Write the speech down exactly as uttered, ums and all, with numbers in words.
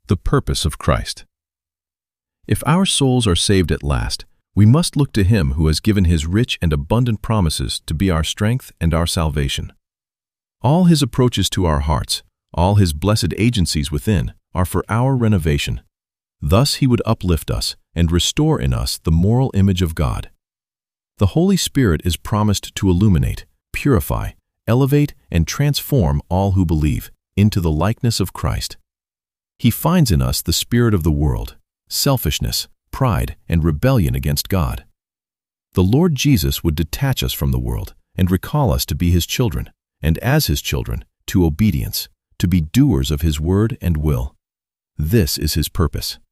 The purpose of Christ. If our souls are saved at last, we must look to Him who has given His rich and abundant promises to be our strength and our salvation. All His approaches to our hearts, all His blessed agencies within, are for our renovation. Thus He would uplift us and restore in us the moral image of God. The Holy Spirit is promised to illuminate, purify, elevate, and transform all who believe into the likeness of Christ. He finds in us the spirit of the world, selfishness, pride, and rebellion against God. The Lord Jesus would detach us from the world and recall us to be His children, and as His children, to obedience, to be doers of His word and will. This is His purpose.